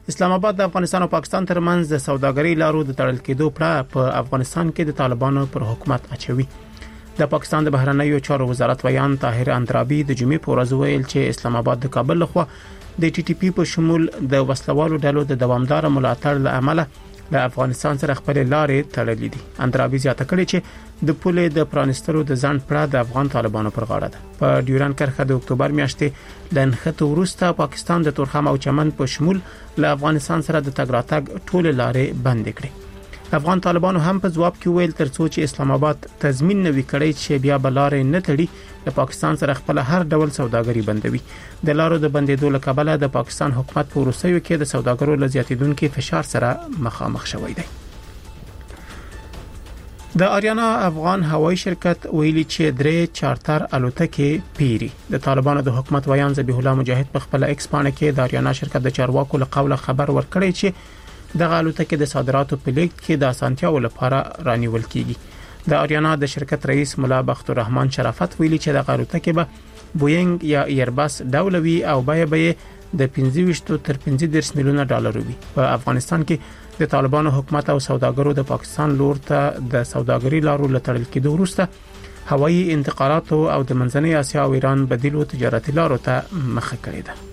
اسلام آباد د افغانستان او پاکستان ترمنځ د سوداګرۍ لارو د تړل کېدو پړه په افغانستان کې د طالبانو پر حکومت اچوي. د پاکستان د بهرنیو چارو وزارت ویان طاهر اندرابي د جمعې په ورځ ویل چې اسلام آباد د کابل لخوا د ټي ټي پی په شمول د وسلوالو ډلو د دوامدار ملاتړ له امله له افغانستان سره خپل لارې تړلې دي. اندرابي زیاته کړې چې د پولې د پرانسترو د ځان پړه د افغان طالبانو پر غاړه ده. په ډیورن کرښه د اکتوبر میاشتې لنخته وروسته پاکستان د تورخم او چمن په شمول له افغانستان سره د تګ راتګ ټول لارې بند کړې. افغان طالبانو هم په جواب کې ویل ترڅو چې اسلام آباد تضمین نوي کړي چې بیا بلارې نه تړي د پاکستان سره خپل هر ډول سوداګري بندوي. د لارو د بندیدو له کبله د پاکستان حکومت په روسیو کې د سوداګرو له زیاتیدونکو فشار سره مخامخ شوی دی. د آریانا افغان هوایی شرکت ویلي چې درې چارتر الوتکې پیری. د طالبانو د حکومت ویان ذبیح الله مجاهد په خپل ایکس باندې کې د آریانا شرکت د چارواکو له قوله خبر ورکړی چې د الوتکې د صادراتو په لیږد کې د اسانتیاو لپاره رانیول کیږي. د آریانا د شرکت رئیس مولا بخت الرحمن شرافت ویلي چې د الوتکې به بوینګ یا ایرباس ډولوي او به د 25 تر 35 میلیونه ډالر وي. په افغانستان کې د طالبانو حکومت او سوداګرو د پاکستان لور ته د سوداګرۍ لارو لټړل کېدو وروسته هوایي انتقالات او د منځنۍ اسیا او ایران بدیلو تجارتي لارو ته مخه کړې ده.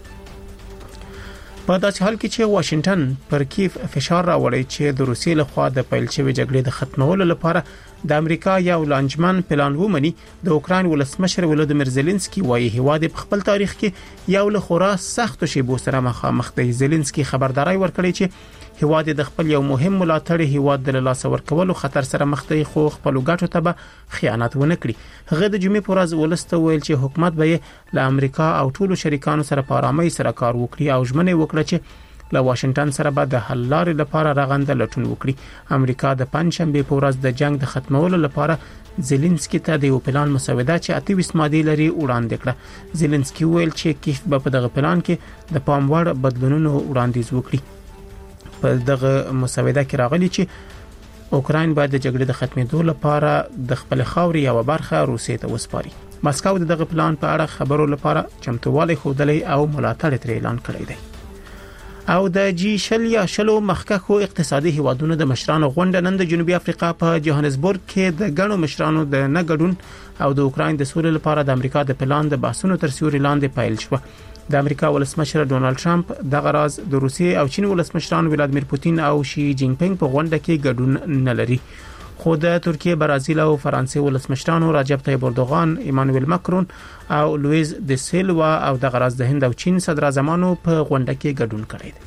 په داسې حال کې چې واشنگټن پر کیف فشار راوړی چې د روسیې لخوا د پیل شوی جګړې د ختمولو لپاره د امریکا یو لانجمن پلان ومني. د اوکراین ولسمشر ولودیمیر زيلنسکي وايي هیواد په خپل تاریخ کې یو له خورا سخت شیبو سره مخامخ دی. زيلنسکي خبرداري ورکړي چې هیواد د خپل یو مهم ملاتړ هیواد د لاس ورکولو خطر سره مخ دی خو خپل ګټو ته به خیانت ونه کړي. هغه د جمعې په ورځ ولسته ویل چې حکومت به له امریکا او ټولو شریکانو سره په آرامۍ سره کار وکړي او ژمنه وکړه چې له واشنگټن سره به د حل لارې لپاره رغنده لټون وکړي. امریکا د پنځشنبه په ورځ د جنگ د ختمولو لپاره زيلنسکي ته د یو پلان مسوده چې 28 ماده لري وړاندې کړه. زيلنسکي ویل چې کیف به په دغه پلان کې د پام وړ بدلونونو وړاندیز وکړي. په دغه مسوده کې راغلي چې اوکراین باید د جګړې د ختمېدو لپاره د خپل خاوري یو برخه روسیې ته وسپاري. ماسکو دغه پلان په اړه خبرو لپاره چمتووالی خوده او ملاتړ تر اعلان کړی دی. او د جی شل یا شلو مخکښو اقتصادي هیوادونو د مشرانو غونډه نن د جنوبي افریقا په جوهانسبورګ کې د غنو مشرانو د نګډون او د اوکراین د سولې لپاره د امریکا د پلان د بحثونو تر سیوري لاندې پیل شو. د امریکا ولسمشر ډونالد ټرمپ د غراز د روسیې او چین ولسمشران ولادیمیر پوتین او شي جین پینګ په غونډه کې ګډون نه لري. خو د ترکیه، برازیل او فرانسې ولسمشرانو رجب طیب اردوغان، ایمانوئل ماکرون او لوئیز د سیلوا او د غراز د هند او چین صدر اعظمانو په غونډه کې ګډون کړی دی.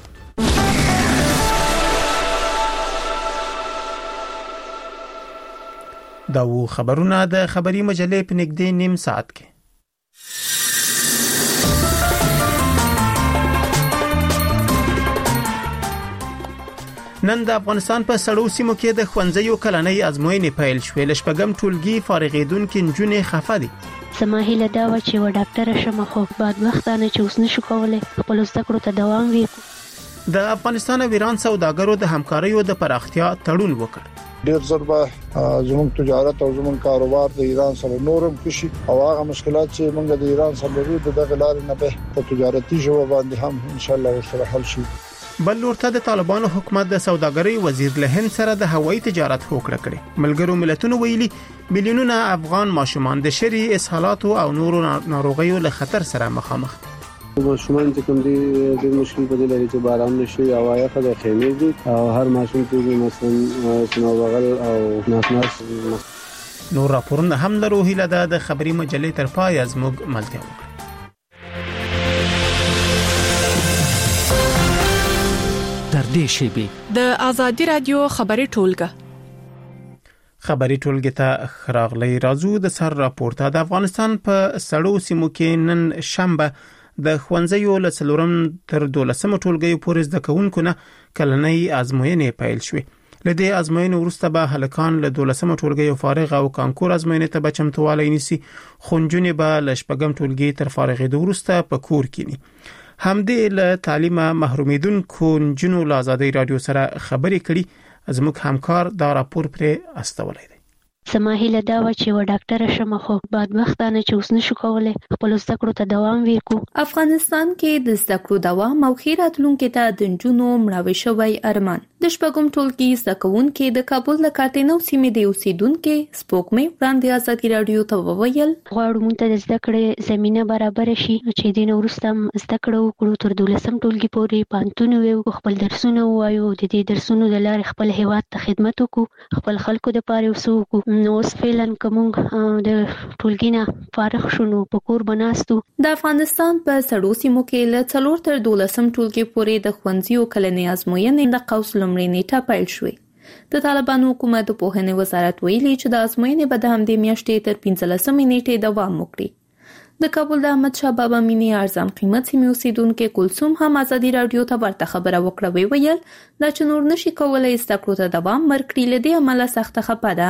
دا و خبرونه د خبري مجلې په نږدې نیم ساعت کې. نن د افغانستان په سړو سیمو کې د خوندزیو کلنۍ ازموینې پیل شوې. لشپږم ټولګي فارغېدونکو نجونې خفه دي. زما هیله دا و چې و ډاکټر شمه خو بعد وختانه چې اوس نشو کولای خپل زده کړو ته دوام ورکړو. د افغانستان او ایران سوداګرو د همکاریو د پراختیا تړون وکړ. ډیر زر به زموږ تجارت او زموږ کاروبار د ایران سره نورم کشي او هغه مشکلات چې موږ د ایران سره لرو دغه لارې نه به په تجارتي ژبه باندې هم ان شاء الله سره حل شي. بل ورته د طالبانو حکومت د سوداګرۍ وزیر له هند سره د هوایي تجارت هوکړه کړې. ملګرو ملتونو ویلي میلیونونه افغان ماشومان د شری اسهالات او نورو ناروغیو له خطر سره مخامخ دي. ماشومان چې کوم دي د مشکل په لري چې باران نشي او یخه د خیمې دي او هر ماشوم چې مثلا سنوبغل او ناسناس نور راپورونه هم لرو. هیله ده د خبري مجلې تر پای زموږ ملتیا وکړي. در دې شیبه د ازادي رادیو خبري ټولګه ته خراغلی رازو د سر راپورته. د افغانستان په سړو سیمو کې نن شنبه د خوندزیو له څلورم تر 12 ټولګي پورې د کوونکو نه کلنۍ ازموینې پیل شوې. لدې ازموینې وروسته به هلکان له 12 ټولګي فارغ او کانکور ازموینې ته به چمتووالی نیسي. خونجونې به له شپږم ټولګي تر فارغېدو وروسته په کور کینی. همدې له تعلیمه محرومیدونکو نجونو له ازادي رادیو سره خبرې کړي. زموږ همکار دا راپور پر استولای دی. زما هیله دا و چې و ډاکټر شم خو بدبختانه چې اوس نشو کولای خپل زده کړو ته دوام ورکړو. افغانستان کې د زده کړو دوام او خیر راتلونکو ته د نجونو مړاوي شوی ارمان. د شپږم ټولګي زده کوونکي د کابل د کاتینو سیمې د اوسیدونکو سپوږمۍ وړاندې ازادي رادیو ته وویل غواړو مونږ ته د زده کړې زمينه برابر شي چې دین ورسته زده کړو کړو تر 12م ټولګي پورې پانتون وو خپل درسونه وایو د دې درسونو د لارې خپل هیواد ته خدمت وکړو خپل خلکو د پاره وسوکو نو فعلا کوم د ټولګي نه فارغ شونو په کور بناستو. د افغانستان په سړو سیمو کې له 4 تر 12م ټولګي پورې د ښوونځیو کلنۍ ازموینې د قوس لومړۍ نیټه پیل شوې. د طالبانو حکومت په پوهنې وزارت ویلي چې د ازموینې به د همدې میاشتې تر 15مې نیټې دوام وکړي. د کابل د احمد شاه بابا مینی ارزان قیمت سیمې اوسیدونکو کلثوم هم ازادي رادیو ته ورته خبره وکړه ویل دا چې نور نشي کولای زده کړو ته دوام ورکړي لدی عمله سخت خپه ده.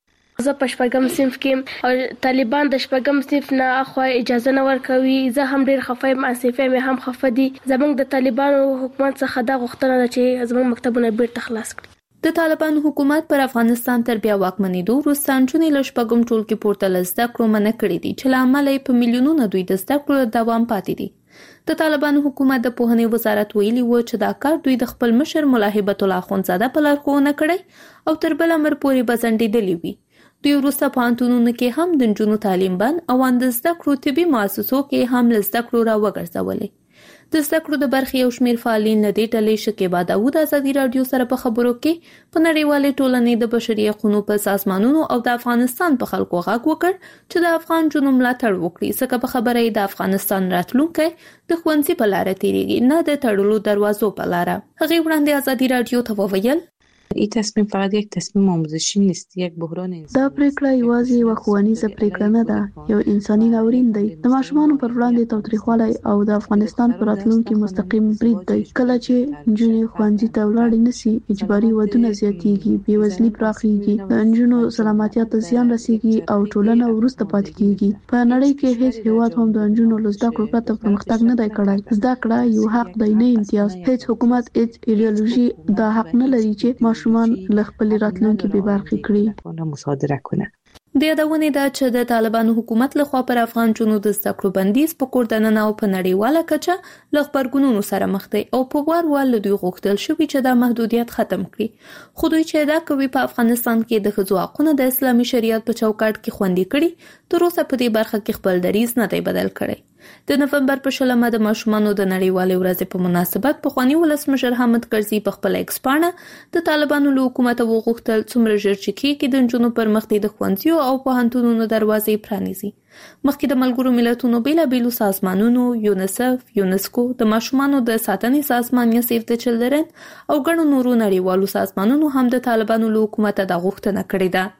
زه په شپږم صنف کې او طالبان د شپږم صنف نه اخوا اجازه نه ورکوي. زه هم ډیر خفه یم اسفه مې هم خفه دي. زمونږ د طالبانو حکومت څخه دا غوښتنه ده چې زمونږ مکتبونه بیرته خلاص کړي. د طالبانو حکومت پر افغانستان تر بیا واکمنېدو وروسته نجونې له شپږم ټولګي پورته زده کړو منع کړې دي چې له امله په میلیونونو دوی د زده کړو دوام پاتې دي. د طالبانو حکومت د پوهنې وزارت ویلي و چې دا کار دوی د خپل مشر مولا هیبت الله اخوندزاده په لارښوونه کړی او تر بل امر پورې بزنډېدلی وي. دوی وروسته پوهنتونونو کې هم د نجونو تعلیم بند او د زده کړو طبي مؤسسو کې هم له زده کړو را وګرځولې. د زده کړو د برخې یو شمېر فعالین له دې ډلې شکیبا داوود ازادي رادیو سره په خبرو کې په نړیوالې ټولنې د بشري حقوقو په سازمانونو او د افغانستان په خلکو غږ وکړ چې د افغان جنوب ملاتړ وکړي ځکه په خبره د افغانستان راتلونکي د ښوونځي په لار تیریږي نه د تړلو دروازو په لار. هغه وړاندې ازادي رادیو ته وویل این تصمیم فقط یک تصمیم آموزشی نیست، یک بحران انسانی. دا پریکړه یوازې یو ښوونیزه پریکړه نه ده، یو انساني ناورین دی. د ماشومانو پر وړاندې تاوتریخوالی او د افغانستان پر راتلونکي مستقیم برید دی. کله چې نجونې ښوونځي ته ولاړې نشي، اجباري ودونه زیاتېږي، بېوزلي پراخېږي، د نجونو سلامتیا ته زیان رسېږي او ټولنه وروسته پاتې کېږي. په نړۍ کې هیڅ هیواد هم د نجونو له زده کړو پرته پرمختګ نه دی کړی. زده کړه یو حق دی نه امتیاز. هیڅ حکومت هیڅ ایډیالوژي دا حق نه لري چې ماشومان له خپل راتلونکي به برخې کړي. مصادره کنه. د یادونه ده چې د طالبانو حکومت لخوا پر افغان جنونو د زده کړو بندیز په کور دننه او په نړیواله کچه له خبرګونونو سره مخ دی او په وار له دوی غوښتل شوی چې دا محدودیت ختم کړي. خو دوی چې دا کوي په افغانستان کې د ښځو حقوقو د اسلامي شریعت په چوکاټ کې خوندي کړي، تر اوسه په دې برخه کې خپل دریځ نه دی بدل کړی. د نوفمبر په 16 د ماشومانو د نړیوالې ورځې په مناسبت په خواني ولسمشر حامد کرزي په خپل ایکسپانه د طالبانو له حکومت وغوښتل څومره ژر چې کېږي د نجونو پر مخ د ښوونځیو او پوهنتونونو دروازې پرانیزي. مخکې د ملګرو ملتونو بیلابیلو سازمانونو یونیسف، یونسکو، د ماشومانو د ساتنې سازمان یا سیف د چلډرن او ګڼو نورو نړیوالو سازمانونو هم د طالبانو له حکومت د غوښتنه کړې ده.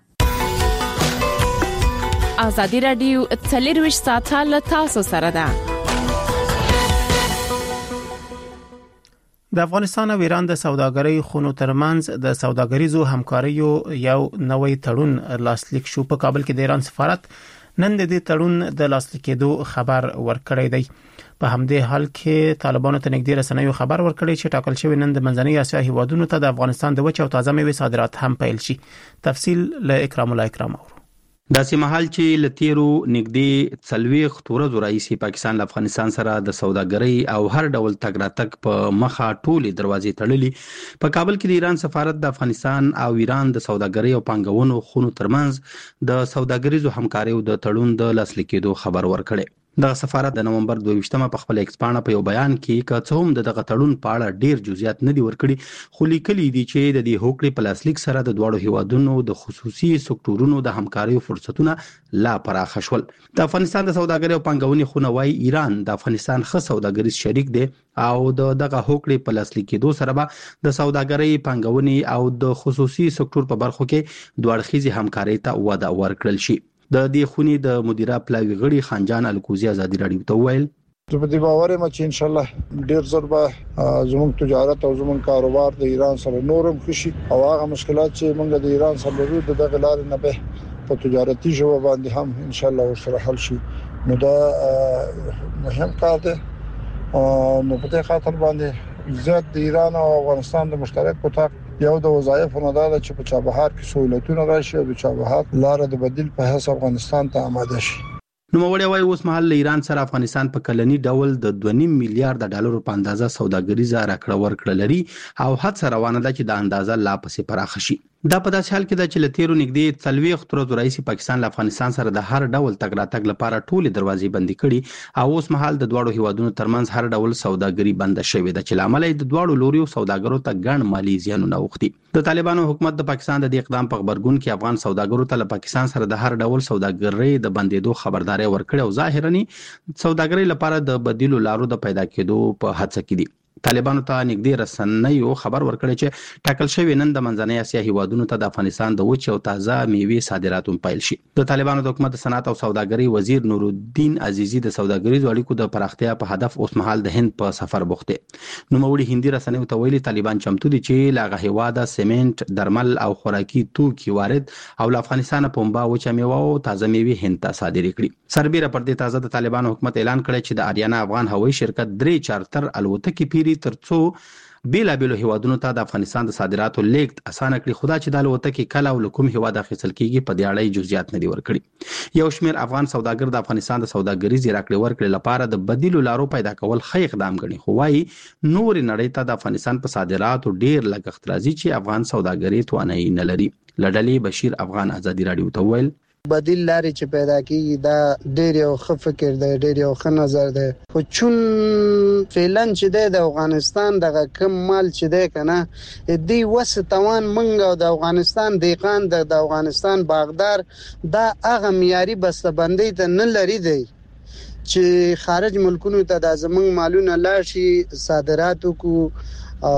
ازادي رادیو 24 ساعته له تاسو سره ده. د افغانستان او ایران د سوداګرۍ خونو ترمنځ د سوداګریزو همکاریو یو نوې تړون لاسلیک شو. په کابل کې د ایران سفارت نن د دې تړون د لاسلیک کېدو خبر ورکړی دی. په همدې حال کې طالبانو ته نږدې رسنیو خبر ورکړی چې ټاکل شوی نن د منځنۍ اسیا هیوادونو ته د افغانستان د وچ او تازه میوې صادرات هم پیل شي. تفصیل له اکرام الله اکرام. داسې مهال چې لتیرو نږدې 40 ورځې راځي پاکستان له افغانستان سره د سوداګرۍ او هر ډول تګ راتګ په مخه ټولې دروازې تړلې، په کابل کې د ایران سفارت د افغانستان او ایران د سوداګرۍ او پانګونو خونو ترمنځ د سوداګریزو همکاریو د تړون د لاسلیک کېدو خبر ورکړی. د سفارت د نومبر 22 په خپل ایکسپانه په یو بیان کې کڅوم دغه تړون په اړه ډیر جزئیات نه دی ورکړي، خو لیکلي دي چې د دې هوکړې په لاسلیک سره د دوړو هیوادونو د خصوصي سکتورونو د همکاریو فرصتونه لا پراخ شول. د افغانستان د سوداګرۍ او پانګونې خونه وايي ایران د افغانستان ښه سوداګریز شریک دی او دغه هوکړې په لاسلیک کېدو سره به د سوداګرۍ، پانګونې او د خصوصي سکتور په برخو کې دوه اړخیزه همکاري ته وده ورکړل شي. د دې خونې د مدیره پلاوی غړي خانجان الکوزی ازادي رادیو ته ویل زه په دې باور یم چې ان شاء الله ډیر زر به زموږ تجارت او زموږ کاروبار د ایران سره نورم خوشي او هغه مشکلات چې موږ د ایران سره لرو د دغه لارې نه به په تجارتي ژبه باندې هم ان شاء الله ورسره حل شي. نو دا مهم کار دی. نو په دې خاطر باندې زیات د ایران او افغانستان د مشترک اتاق یو د وظایفو نه دا چې په چابهار کې سہولتونه راشي او د چابهار لار د بدیل په حساب افغانستان ته آماده شي. نوموړی وايي اوس مهال ایران سره افغانستان په کلنی ډول د 2.5 میلیارډ ډالرو په اندازه سوداګریزه راکړه ورکړه لري او هڅه روانه ده چې د اندازه لا پسې پراخه شي. دا په داسې حال کې ده چې لتیرو نږدې 40 ورځې راځي پاکستان له افغانستان سره د هر ډول تګ راتګ لپاره ټولې دروازې بندي کړي او اوس مهال د دوړو هیوادونو ترمنځ هر ډول سوداګري بند شوې ده چې لامل د دوړو لوري سوداګرو ته ګڼ مالی زیانونه اوختي. د طالبانو حکومت د پاکستان د اقدام په خبرګون کې افغان سوداګرو ته له پاکستان سره د هر ډول سوداګرۍ د بندیدو خبرداري ورکړې او ظاهرا سوداګرۍ لپاره د بدیلو لارو د پیدا کېدو په هڅه کې دي. طالبانو ته نږدې رسنیو خبر ورکړی چې ټاکل شوی نن د منځنۍ اسیا هیوادونو ته د افغانستان د وچ او تازه میوې صادرات پیل شي. د طالبانو د حکومت صنعت او سوداګرۍ وزیر نور الدین عزیزی د سوداګریزو اړیکو د پراختیا په هدف اوس مهال د هند په سفر بوخته. نوموړي هندي رسنیو ته ویلي طالبان چمتو دي چې لاغه هیواده سیمنټ، درمل او خوراکي توکي وارد او له افغانستان پنبه وچ میوه او تازه میوې هند ته صادرې کړي. سربېره پر دې تازه د طالبانو حکومت اعلان کړی چې د آریانا افغان هوایي شرکت 3 چارتر الوتکې پیری ترڅو بیلابیلو هیوادونو ته د افغانستان د صادراتو لیږد اسانه کړي. خدا چې د الوتکې کله او کوم هیواد اخیستل کیږي په دې اړه جزئیات نه دي ورکړي. یو شمېر افغان سوداګر د افغانستان د سوداګریزي راکړې ورکړې لپاره د بدیلو لارو پیدا کول ښه اقدام ګڼي خو وايي نور نړۍ ته د افغانستان په صادراتو ډیر لګښت راځي چې افغان سوداګري توانایي نه لري. لړلې بشیر افغان ازادي رادیو ته ویل بدیل لارې چې پیدا کیږي دا ډېر یو ښه فکر دی، ډېر یو ښه نظر دی. خو چون فعلا چې دی د افغانستان دغه کم مال چې دی کنه دی وسه توان منګ او د افغانستان دیقان د افغانستان باغدار دا هغه معیاري بسته‌بندي ته نه لري دی چې خارج ملکونو ته د زمنګ مالونه لاشي صادراتو کو او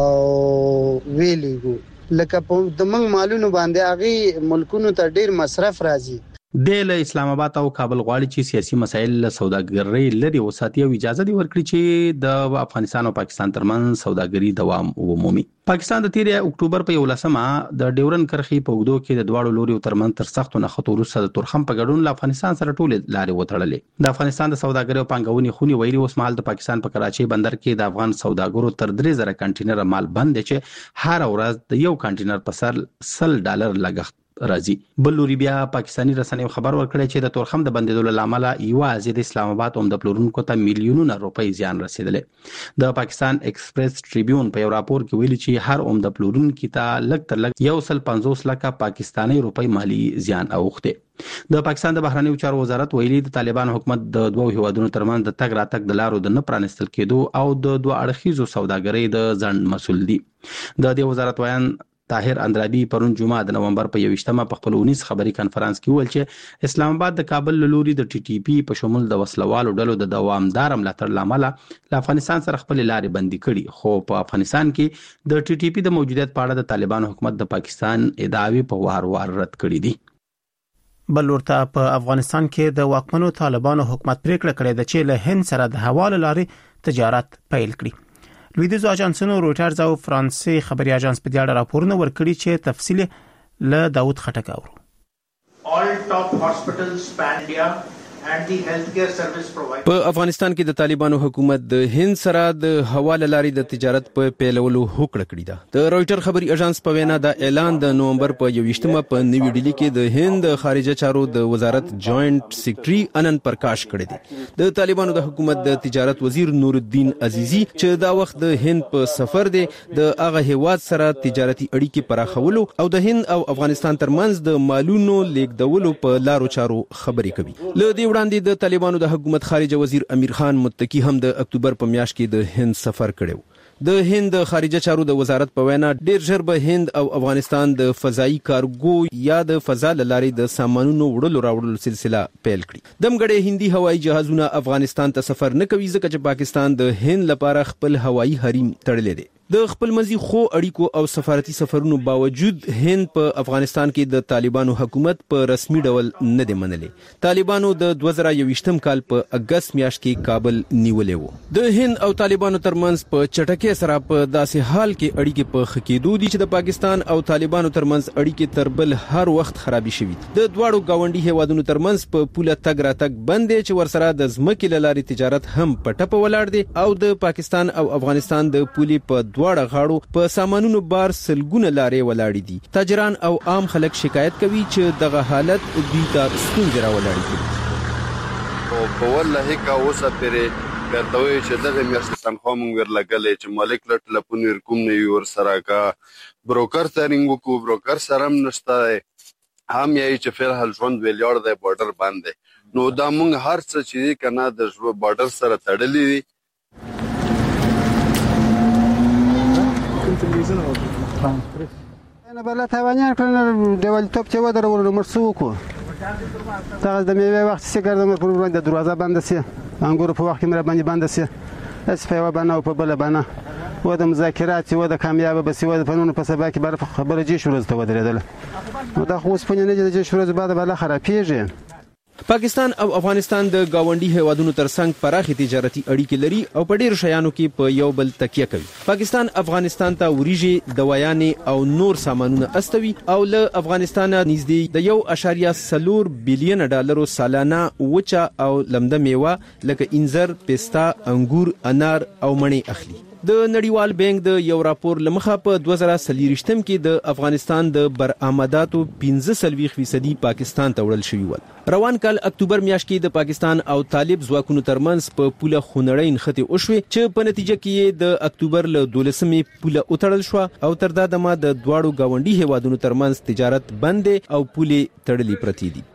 ویلیګو لکه په د منګ مالونو باندې هغه ملکونو ته ډیر مصرف راځي. د اسلام آباد او کابل غواړي چې سیاسي مسایل له سوداګرۍ لري وساتي او اجازه دی ورکړي چې د افغانستان او پاکستان ترمنځ سوداګري دوام ومومي. پاکستان د 13 اکتوبر په 11مه د ډیورن کرښې په اوږدو کې د دواړو لوري ترمنځ تر سختو نښتو وروسته د تورخم په ګډون له افغانستان سره ټولې لارې وتړلې. د افغانستان د سوداګرۍ او پانګونې خونې ویلي اوس مهال د پاکستان په کراچۍ بندر کې د افغان سوداګرو تر 3000 کنټینر مال بند دي چې هر ورځ د یو کنټینر په سر $100 لګښت راځي. بل لوري بیا پاکستانی رسنیو خبر ورکړی چې د تورخم د بندیدو لامل یوازې د اسلام آباد د پلورونکو ته میلیونونه روپۍ زیان رسیدلې. د پاکستان ایکسپریس ټریبیون په یو راپور کې ویلي چې هر د پلورونکو ته لږ تر لږ 150 لک پاکستانی روپۍ مالی زیان اوخته. د پاکستان د بهرنیو چارو وزارت ویلي د طالبان حکومت د دوه هیوادونو ترمنځ د تګ راتګ د لارو د نه پرانستل کېدو او د دوه اړخیزو سوداګرۍ د ځنډ مسول دي. د دې وزارت وایي طاهر اندرابي پرون جمعه د نومبر په 21مه په خپل 19 خبري کانفرنس کې ویل چې اسلام آباد د کابل لوري د ټي ټي پی په شمول د وسلوالو ډلو د دوامدار ملاتړ لامل له افغانستان سره خپل لارې بندي کړي خو په افغانستان کې د ټي ټي پی د موجودیت په اړه د طالبان حکومت د پاکستان ادعاوی په وار وار رد کړي دي. بل ورته په افغانستان کې د واکمنو طالبانو حکومت پریکړه کړې ده چې له هند سره د حواله لارې تجارت پیل کړي. لویدیزو اجانسونو رويټرز او فرانسې خبري اجانس په دې اړه راپورونه ورکړي چې تفصیل له داود خټک اورو. All top hospitals pan India and the healthcare service providers. په افغانستان کې د طالبانو حکومت د هند سره د حواله لارې د تجارت په پیلولو هوکړه کړې ده. د رويټر خبري اژانس په وینا د اعلان د نومبر په 21مه په نیو ډیلی کې د هند خارجه چارو د وزارت جوائنٹ سیکریټري انن پرکاش کړی دی. د طالبانو د حکومت د تجارت وزیر نور الدین عزیزی چې دا وخت د هند په سفر دی د هغه هیواد سره تجارتي اړیکې پراخولو او د هند او افغانستان ترمنځ د مالونو لیږدولو په لارو چارو خبرې کوي. له دې وړاندې د طالبانو د حکومت خارجه وزیر امیر خان متکی هم د اکتوبر په میاشت کې د هند سفر کړو. د هند خارجه چارو د وزارت په وینا ډیر ژر به هند او افغانستان د فضایی کارګو یا د فضا لارې د سامانونو وړلو راوړلو سلسله پیل کړي. دمګړې هندي هوایي جهازونه افغانستان ته سفر نه کوي ځکه چې پاکستان د هند لپاره خپل هوایي حریم تړلی دی. د خپل منځي خو اړیکو او سفارتي سفرونو باوجود هند په افغانستان کې د طالبانو حکومت په رسمي ډول نه دی منلې. طالبانو د 2021م کال په اگست میاشت کې کابل نیولې وو. د هند او طالبانو ترمنځ په چټکۍ سره په داسې حال کې اړیکې په خکېدو دي چې د پاکستان او طالبانو ترمنځ اړیکې تر بل هر وخت خرابې شوي. د دواړو گاونډي هیوادونو ترمنځ په پوله تګ راتګ بند دی چې ورسره د ځمکې له لارې تجارت هم په ټپه ولاړ دی او د پاکستان او افغانستان د پولې په دواړه غاړو په سامانونو بار سلګونه لارې ولاړې دي. تاجران او عام خلک شکایت کوي چې دغه حالت دوی ته ستونزې راولاړي او په والله کا اوسه پرې ګرځوي چې دغه میاشتې تنخواه مونږ ورلګلې چې مالک له ټلیفون ورکوم نه وي ورسره کا بروکر سرینګ وکړو بروکر سره هم نشته هم یې چې فلحال ژوند ویلیار دی بارډر باندې نو دا مونږ هر څه چې کنه د بارډر سره تړلې دي. انا بلا تاوانیان کړل ډول توپ چې ودر ورو مرسو کو تاسو د میوه وخت څخه ګرځم پر وړاندې دروازه بنده سي انګور په وخت کې مې باندې بنده سي اس په وبانه او په بل بانه و د مذاکرات و د کامیاب بس و د فنون په سبا کې بر خبره جي شروع ته ودرېدل نو دا خو سپنه نه جي شروع بعد بل خرابېږي. پاکستان او افغانستان د گاونډي هیوادونو ترڅنګ پراخي تجارتي اړیکې لري او په ډیرو شیانو کې په یو بل تکیه کوي. پاکستان افغانستان ته وریجې دوايانې او نور سامانونه استوي او له افغانستان نږدې د 1.4 بلین ډالرو سالانه وچه او لمده میوه لکه انځر، پستا، انګور، انار او مڼې اخلي. د نړیوال بانک د یو راپور لمخه په 2023 کې د افغانستان د برآمداتو 15% پاکستان ته وړل شوی ول. روان کال اکتوبر میاشت کې د پاکستان او طالب ځواکونو ترمنځ په پوله خونړۍ نښتې وشوې چې په نتیجه کې د اکتوبر له 12مې پوله وتړل شو او تر دا دمه د دواړو گاونډي هیوادونو ترمنځ تجارت بند او پولې تړلې پرتې دي.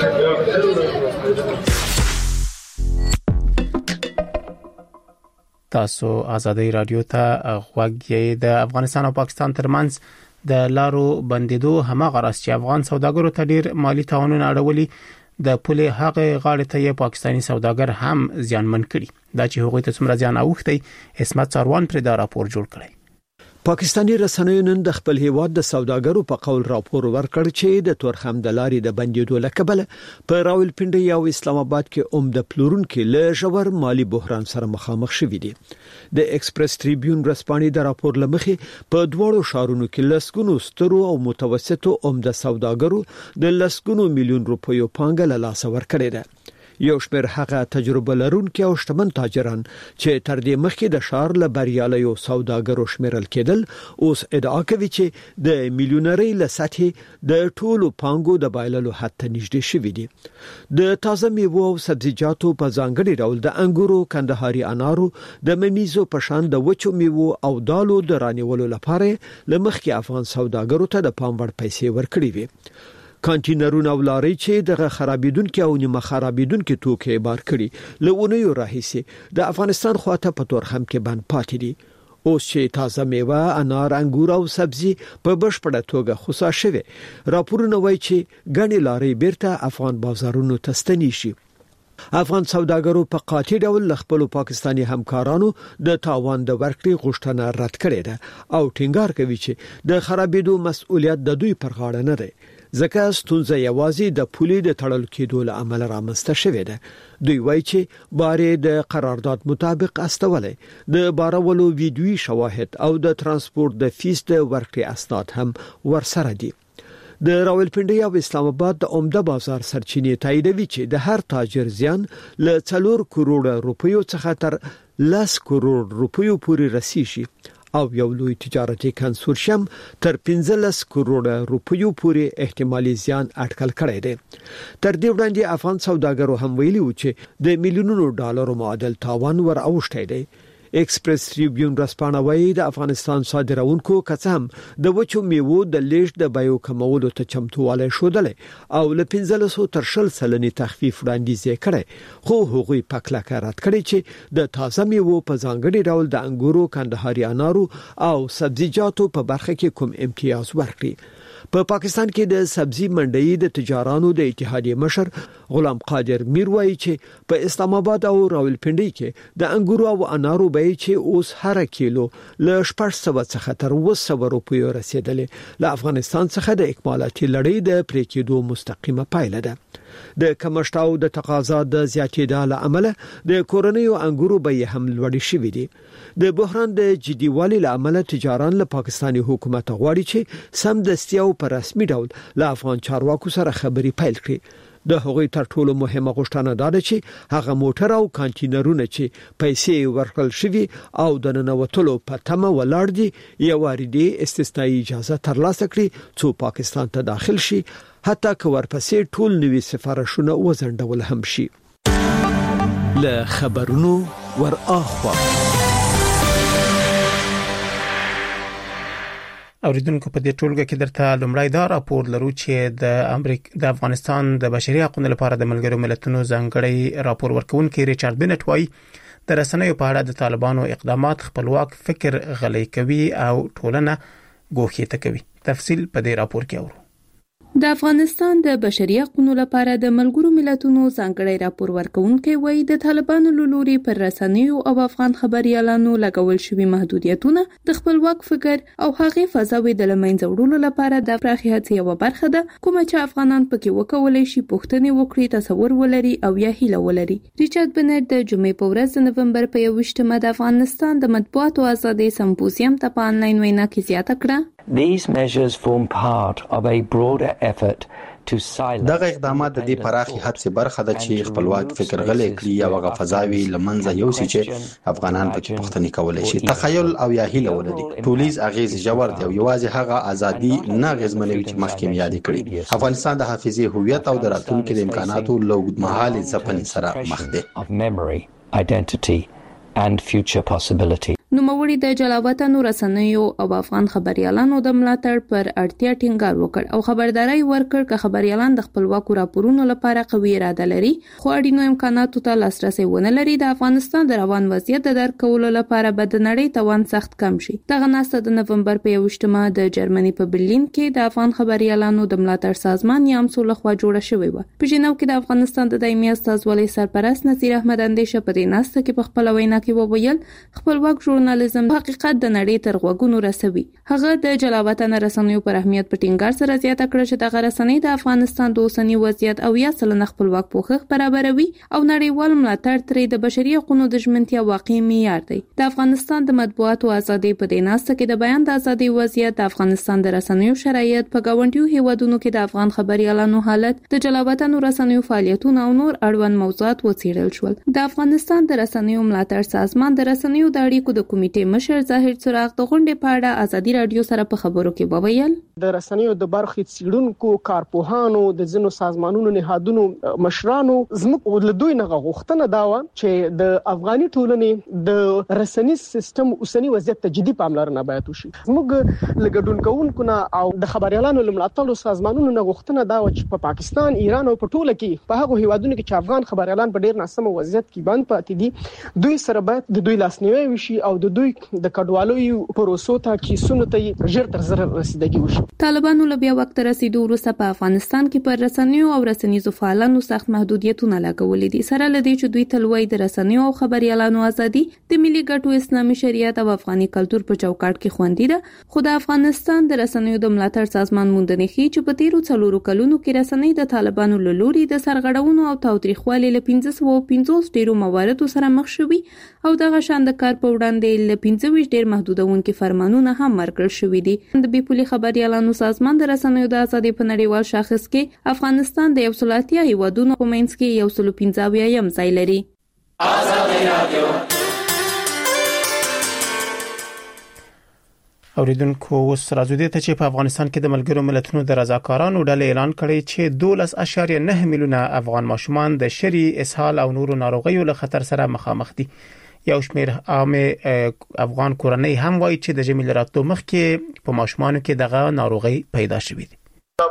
تاسو آزادۍ رادیو ته غوږ یې. د افغانستان او پاکستان ترمنځ د لارو بندیدو همغه راز چې افغان سوداګرو ته ډیر مالی تاوانونه اړولي د پولې هغه غاړه ته یې پاکستاني سوداګر هم زیانمن کړي. دا چې هغوی ته څومره زیان اوښتي اسمت څاروان پر دا راپور جوړ کړی. پاکستانی رسنیو نن د خپل هیواد د سوداګرو په قول راپور ورکړ چې د تورخم د لارې د بندیدو لکبل په راولپنډي او اسلام آباد کې عمده پلورونکو له ژور مالی بحران سره مخامخ شوي دي. د ایکسپریس ټریبیون رسپانې د راپور لمخې په دوړو شهرونو کې لسګونو سترو او متوسطو عمده سوداګرو د لسګونو میلیون روپیو پانګه له لاسه ورکړې ده. یو شمېر هغه تجربه لرونکي او شتمن تاجران چې تر دې مخکې د شهر له بریالیو سوداګرو شمیرل کېدل اوس ادعا کوي چې د میلیونرۍ له سطحې د ټولو پانګو د بایللو حد ته نږدې شوي دي. د تازه میوو او سبزیجاتو په ځانګړي ډول د انګورو، کندهاري انارو، د ممیزو په شان د وچو میوو او دالو د رانیولو لپاره لمخکې افغان سوداګرو ته د پام وړ پیسې ورکړي وي. کانټینرونه او لارې چې د خرابېدونکو او نیمه خرابېدونکو توکي بار کړي لهونیو راهیسي د افغانستان خواته په تورخم کې بند پاتې دي. اوس چې تازه میوه، انار، انګور او سبزي په بشپړه توګه خصا شوه، راپورونه وایي چې غني لارې بیرته افغان بازارونو ته ستنې شي. افغان سوداګرو په قاطع ډول خپل پاکستانی همکارانو د تاوان د ورکړې غوښتنه رد کړې ده او ټینګار کوي چې د خرابېدو مسؤلیت د دوی پر غاړه نه دی. ځکه ستونزه یوازې د پولې د تړل کېدو له امله رامنځته شوې ده. دوی وایي چې بارې د قرارداد مطابق استولې د بارولو ویډیوي شواهد او د ترانسپورت د فیس د ورکړې اسناد هم ورسره دي. د راولپنډي او اسلام آباد د عمده بازار سرچینې تاییدوي چې د هر تاجر زیان له 4 کروڑ روپیو څخه تر 10 کروڑ روپیو پورې رسیږي او یو لوی تجارتي کنسورشیم تر 15 کروڑ روپیو پورې احتمالي زیان اټکل کړی دی. تر دې وړاندې افغان سوداګرو هم ویلي و چې د میلیونونو ډالرو معادل تاوان ور اوښتی دی. ایکسپریس ټریبیون رسپانه وایي د افغانستان صادرونکو کڅم د وچو میوو د لیږد د بایو کمولو ته چمتواله شودل او له 1500 تر 20% تخفیف وړاندیز کړي، خو هغوی پکلکه رد کړي چې د تازه میوو په ځانګړي ډول د انګورو، کندهاري انارو او سبزیجاتو په برخه کې کوم امتیاز ورکړي. په پاکستان کې د سبزی منډي د تجارانو د اتحادیې مشر غلام قادر میر وایي چې په اسلام آباد او راولپنډي کې د انګورو او انارو بیه چې اوس هر کیلو له 600 څخه تر 200 روپیو رسیدلې له افغانستان څخه د اکمالاتي لړۍ د پرې کېدو مستقیمه پایله ده. د کمښتاو د تقاضا د زیاتېدو له امله د کورنیو انګورو بیه هم لوړې شوې دي. د بحران د جديوالي له امله تجاران له پاکستاني حکومت غواړي چې سم دستي او په رسمي ډول له افغان چارواکو سره خبري پیل کړي. د هغوی تر ټولو مهمه غوښتنه دا ده چې هغه موټر او کانټینرونه چې پیسې ورکړل شوي او د ننوتلو په تمه ولاړ دي یو واردي استثنایی اجازه ترلاسه کړي څو پاکستان ته داخل شي حتی که ورپسې ټول نوي سفارشونه وزندول هم شي. له خبرونو ور اخوا اوریدونکو په دې ټولګه کې درته لومړی دا راپور لرو چې د افغانستان د بشري حقوقو لپاره د ملګرو ملتونو ځانګړي راپور ورکونکي ریچارډ بنټ وايي د رسنیو په اړه د طالبانو اقدامات خپلواک فکر غلي کوي او ټولنه ګوښه کوي. تفصیل په دې راپور کې اورو. د افغانستان د بشري حقوقو لپاره د ملګرو ملتونو ځانګړي راپور ورکونکي وایي د طالبانو لوري پر رسنیو او افغان خبريالانو لګول شوی محدودیتونه د خپلواک فکر او هغه فضاوي د لمنځه وړلو لپاره د پراخي هڅې یو برخه ده کومه چې افغانان پکې وکولای شي پوښتنې وکړي تصور ولري او یا هیله ولري. ریچارډ بنټ د جمعې په ورځ د نومبر په 28مه د افغانستان د مطبوعاتو ازادي سمپوزیم ته په انلاین وینا کې زیاته کړه. These measures form part of a broader effort to silence. دغه اقدامات د دې پراخي هڅې برخه ده چې خپلواک فکر غلي کړي او هغه فضاوي لمنځه یوسي چې افغانان پکې پوښتنې کولای شي تخیل او یا هیله ولري. ټولیز اغیز جوړ دی او یوازې هغه ازادي نه غزمنوي چې مخکې یاد کړی. افغانستان د حافظي هویت او د راتلونکو د امکاناتو لوګدمحالي ځپنې سره مخ دی. Of memory, identity and future possibility. نوموړي د جلاوطنو رسنیو او افغان خبريالانو د ملاتړ پر اړتیا ټینګار وکړ او خبرداري ورکړ چې خبريالان د خپلواکو راپورونو لپاره قوي اراده لري خو اړینو امکاناتو ته لاسرسي ونه لري. د افغانستان د روان وضعیت د درک کولو لپاره به د نړۍ توان سخت کم شي. دغه ناسته د نومبر په 28مه د جرمني په برلین کې د افغان خبريالانو د ملاتړ سازمان یامسو لخوا جوړه شوې و. په ژینو کې د افغانستان د دایمي استازولۍ سرپرست نصیر احمد اندیشه په دې ناسته کې په خپل وینا کې وویل خپلواک ژورنالیزم حقیقت د نړۍ تر غوږونو رسوي. هغه د جلاوطن رسنیو پر اهمیت په ټینګار سره زیاته کړه چې دغه رسنۍ د افغانستان د اوسنی وضعیت او یا سلنه خپلواک پوښښ برابروي او نړیوال ملاتړ ترې د بشري حقوقو د ژمنتیا واقعي معیار دی. د افغانستان د مطبوعاتو ازادي په دې ناسته کې د بیان د ازادي وضعیت، د افغانستان د رسنیو شرایط، په گاونډیو هیوادونو کې د افغان خبريالانو حالت، د جلاوطن رسنیو فعالیتونه او نور اړوند موضوعات وڅېړل شول. د افغانستان د رسنیو ملاتړ سازمان د رسنیو د اړیکو د کمیټې مشر ظاهر څراغ د غونډې په اړه ازادي رادیو سره په خبرو کې وویل د رسنیو د برخې څېړونکو، کارپوهانو، د ځینو سازمانونو نهادونو مشرانو زموږ له دوی نه غوښتنه دا و چې د افغاني ټولنې د رسنیز سیستم اوسنی وضعیت ته جدي پاملرنه باید وشي. زموږ لګډون کوونکو نه او د خبريالانو ملاتړو سازمانونو نه غوښتنه دا و چې په پاکستان، ایران او په ټوله کې په هغه هیوادونو کې چې افغان خبريالان په ډیر ناسم وضعیت کې باندې پاتې دي دوی سره باید د دوی لاسنیوي وشي او د دوی د کډوالۍ پروسو ته کیسونو ته ژر تر ژره رسیدګي وشي. طالبانو له بیا وخت رسیدو وروسته په افغانستان کې پر رسنیو او رسنیزو فعالانو سخت محدودیتونه لګولې دي. سره لدی چې دوی تلوي د رسنیو او خبريالانو ازادي د ملي ګټو، اسلامي شریعت او افغاني کلچر په چوکاټ کې خوندي ده. خو د افغانستان د رسنیو د ملاتړ سازمان موندنې خي چې په تیرو 4 کلونو کې رسنۍ د طالبانو له لوري د سرغړونو او تاوتریخوالي له 1550 ډیرو مواردو سره مخ شوي او دغه شان د کار په وړاندې له 15 ډیر محدودونکو فرمانونه هم ورکړل شوې دي. د بیپولي خبريالانو سازمان د رسنیو د ازادي په نړیوال شاخص کې افغانستان د 130 هیوادونو په منځ کې 115 ځای لري. ازادي رادیو اوریدونکو اوس راځو دې ته چې په افغانستان کې د ملګرو ملتونو د رضاکارانو ډلې اعلان کړی چې 12.9 میلیونه افغان ماشومان د شری، اسهال او نورو ناروغیو له خطر سره مخامخ دي. یو شمېر عامه افغان کورنۍ هم وایي چې د ژمي له راتلو مخکې په ماشومانو کې دغه ناروغي پیدا شوې دي.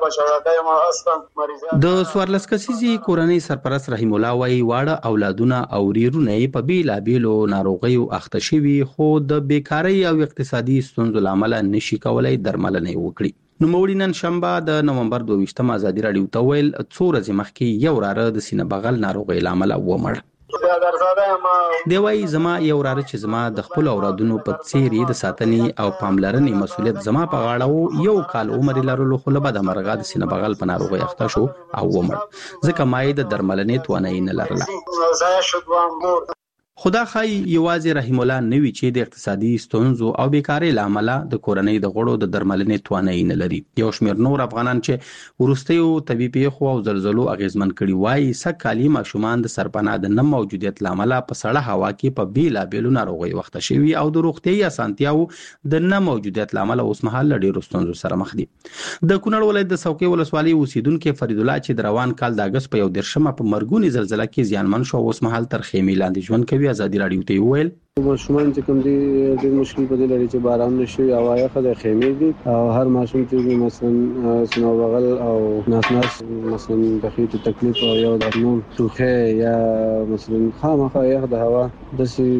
د 14 کسیزي کورنۍ سرپرست رحیم الله وايي واړه اولادونه او ریرونه په بیلابیلو ناروغیو اخته شوي خو د بیکاری او اقتصادي ستونزو لامل نشي کولای درملنه وکړي. نوموړي نن شنبه د نومبر 22 ازادي رادیو ته ویل 2 ورځې مخکې یو راره د سینه بغل ناروغي لامل ومړ. دی وايي زما یو راره چې زما د خپل اولادونو په څیر د ساتنې او پاملرنې مسولیت زما په غاړه وو. یو کال عمر لرلو خو له بده مرغه د سینه بغل په ناروغي اخته شو او ومړ ځکه ما یې د درملنې توانایي نه لرله. خدا خای یوازې رحیم الله نوی چې د اقتصادي ستونزو او بیکاری لامل د کورنۍ د غړو د درملنې توانایي نه لري. یو شمېر نور افغانان چې ورستیو طبي پیښو او زلزلو اغیزمن کړي وایي سکهالي ماشومان د سرپناه د نه موجودیت لامل په سړه هوا کې په بیلابېلو ناروغیو وخته شوي او د روغتیايي اسانتیاو د نه موجودیت لامل اوس مهال ډېرو ستونزو سره مخ دي. د کونړ ولایت د څوکۍ ولسوالۍ اوسیدونکو فرید الله چې د روان کال د اگست په 1 په مرګونی زلزلہ کې زیانمن شو اوس مهال تر خیمې لاندې ژوند کوي. ازادي رادیو ته ویل ماشومان چې کوم دي ډېر مشکل په دې لري چې باران نشي او یخه د خیمې دي او هر ماشوم چې مثلا سنو بغل او ناس مثلا د خېټې تکلیف او یو د نوم توخه یا مثلا خامخا یخ د هوا د سي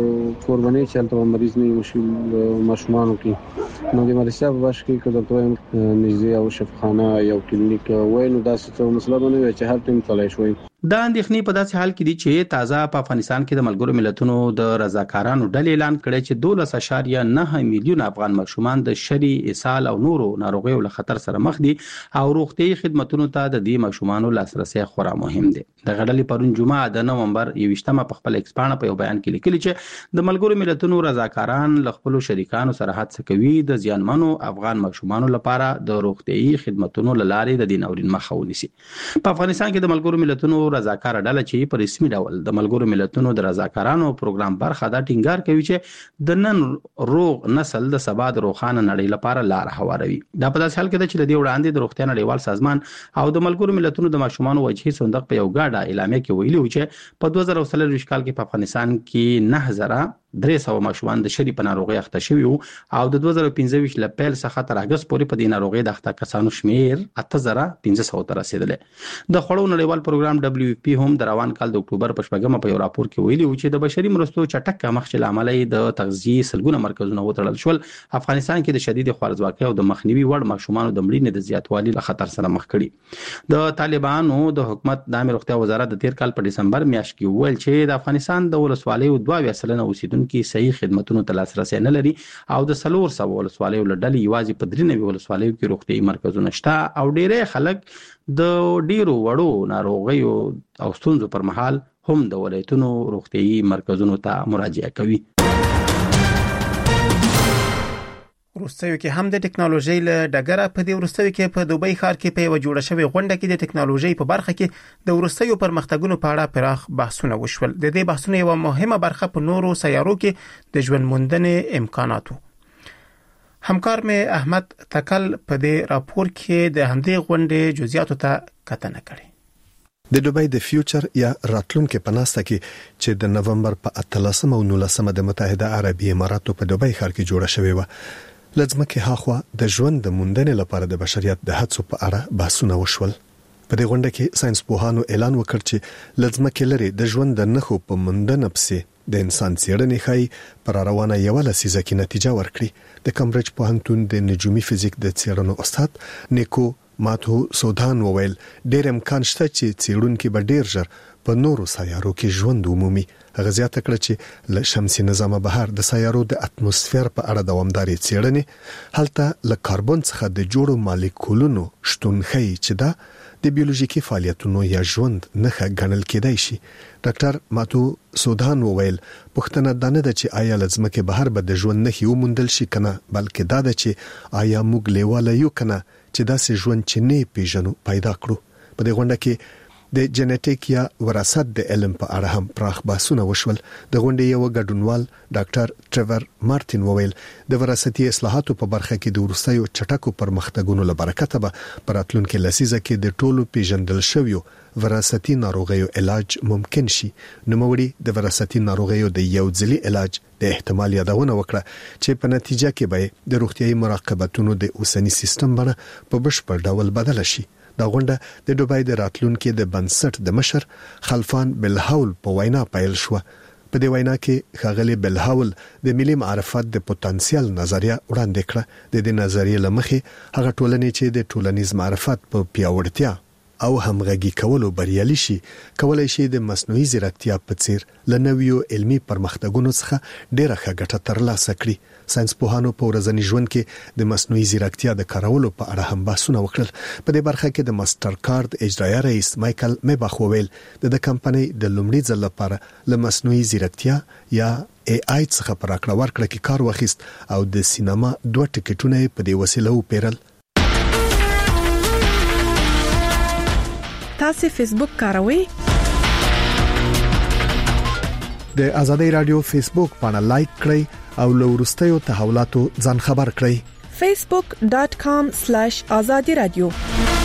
قرباني چلته مریض نه مشکل ماشومان کې نو د مریضه په باش کې کله ته نږدې او شفاخانه یو کلینیک وای نو دا څه مسله باندې چې هر ټیم تلای شوی. دا اندېښنې په داسې حال کې دي چې تازه په افغانستان کې د ملګرو ملتونو د رضاکارانو ډلې اعلان کړی چې 12.9 میلیون افغان ماشومان د شری، اسهال او نورو ناروغیو له خطر سره مخ دي او روغتيایي خدماتو ته د دې ماشومانو لاسرسي خورا مهم دی. د غړلې پرون جمعه د نومبر 21 په خپل ایکسپانه په یو بیان کې لیکلي چې د ملګرو ملتونو رضاکاران له خپل شریکانو سره هڅه کوي د ځانمنو افغان ماشومانو لپاره د روغتيایي خدماتو لارې د دیناورین مخه ونیسي. په افغانستان کې د ملګرو ملتونو رضاکار ډله چې په رسمي ډول د ملګرو ملتونو د رضاکارانو پروګرام برخه دا ټینګار کوي چې د نن روغ نسل د سبا د روښانه نړۍ لپاره لار هواروي. دا په داسې حال کې چې د دې وړاندې د روغتیا نړیوال سازمان او د ملګرو ملتونو د ماشومانو وجهي صندوق په یو ګډه اعلامیه کې ویلي و چې په 2023 کال کې په افغانستان کې 9300 ماشومان د شری په ناروغي اخته شوي او د 2015 ل پیل څخه تر اگست پورې په دې ناروغي د اخته کسانو شمیر 8500 ته رسیدلی. د خوړو نړیوال پروګرام WFP هم د روان کال د اکتوبر په 8 په یو راپور کې ویلي و چې د بشري مرستو چټک کمښت لامل د تغذیه سلګونه مرکزونه وتړل شول. افغانستان کې د شدید خوارځواکۍ او د مخنیوي وړ ماشومان د مړینې د زیاتوالي له خطر سره مخ کړي. د طالبانو د حکومت د امر روغتیا وزارت د تیر کال په دسمبر میاشت کې ویل چې د افغانستان د ولسوالیو 2% اوسیدونکو کې صحیح خدماتونو ته لاسرسي نه لري او د 300 ولسوالیو لړل یوازې په 93 ولسوالیو کې روغتيایي مرکزونه شته او ډېری خلک د ډیرو وړو ناروغیو او ستونزو پر مهال هم د ولایتونو روغتيایي مرکزونو ته مراجعه کوي. وروستیو کې هم د ټکنالوژي له ډګره په دې وروستیو کې په دوبۍ ښار کې په یو جوړه شوی غونډه کې د ټکنالوژي په برخه کې د وروستیو پرمختګونو په اړه پراخ بحثونه وشول. د دې بحثونو یو مهمه برخه په نورو سیارو کې د ژوند موندنې امکاناتو. همکار مې احمد تکل په دې راپور کې د همدې غونډې جزئیاتو ته کتنه کړې. د دوبۍ د فیوچر یا راتلونکو په ناسته کې چې د نومبر په 18 او 19 د متحده عربي اماراتو په دوبۍ ښار کې جوړه شوې و لږمکه هاخوا د ژوند د موندنې لپاره د بشریت د هڅو په اړه بحثونه وشول. په دې غونډه کې ساينس پوهانو اعلان وکړ چې لږمکه لري د ژوند د نخو په موندنه پسې د انسان څېړنې ښایي پر روانه یو لسیزه کې نتیجه ورکړي. د کمبرج پوهنتون د نجومي فزیک د څېړنو استاد نیکو ماتو سودان وویل ډېر امکان شته چې څېړونکو به ډېر ژر په نورو سیارو کې ژوند ومومي. هغه زیاته کړه چې له شمسي نظام بهر د سیارو د اتموسفیر په اړه دوامداري څېړنې هلته له کاربن څخه د جوړو مالیکولونو شتون ښيي چې دا د بیولوژیکي فعالیتونو یا ژوند نښه ګڼل کېدای شي. ډاکټر ماتو سودان وویل پوښتنه دا نه ده چې آیا لږمکه بهر به د ژوند نښې وموندل شي کنه بلکې دا ده چې آیا موږ لیواله یو کنه چې داسې ژوند چې نه پیژنو پیدا کړو. په دې غونډه کې د جنټیک یا وراثت د علم په اړه هم پراخ بحثونه وشول. د غونډې یو ګډونوال ډاکټر ټریور مارټین وویل د وراثتي اصلاحاتو په برخه کې د ورستیو چټکو پرمختګونو له برکته به په راتلونکي لسیزه کې د ټولو پیژندل شویو وراثتي ناروغیو علاج ممکن شي. نوموړي د وراثتي ناروغیو د یو ځلي علاج د احتمال یادونه وکړه چې په نتیجه کې به د روغتيایي مراقبتونو د اوسنی سیستم باندې په بشپړ ډول بدل شي. دا غونډه د دوبۍ د راتلونکو د بنسټ د مشر خلفان بلهاول په وینا پیل شو. په دې وینا کې ښاغلي بلهاول د ملي معرفت د پوتنسیال نظریه وړاندې کړه. د دې نظریې لمخې هغه ټولنې چې د ټولنیز معرفت په پیاوړتیا او همغږي کولو بریالي شي کولای شي د مصنوعي ځیرکتیا په څیر لنویو علمي پرمختګونو څخه ډیره ښه ګټه ترلاسه کړي. ساينس پوهانو په ورځني ژوند کې د مصنوعي ځیرکتیا د کارولو په اړه هم بحثونه وکړل. په دې برخه کې د ماستر کارت اجرایی رئیس مایکل میباخ وویل د کمپنۍ د لومړي ځل لپاره له مصنوعي ځیرکتیا یا AI څخه پر راکړه ورکړه کې کار واخیست او د سینما 2 ټیکټونه په دې وسیله وپیرل. تاسو فیسبوک کاروئ؟ د ازادي رادیو فیسبوک باندې لایک کړئ او له وروستیو تحولاتو ځان خبر کړئ. facebook.com/azadi radio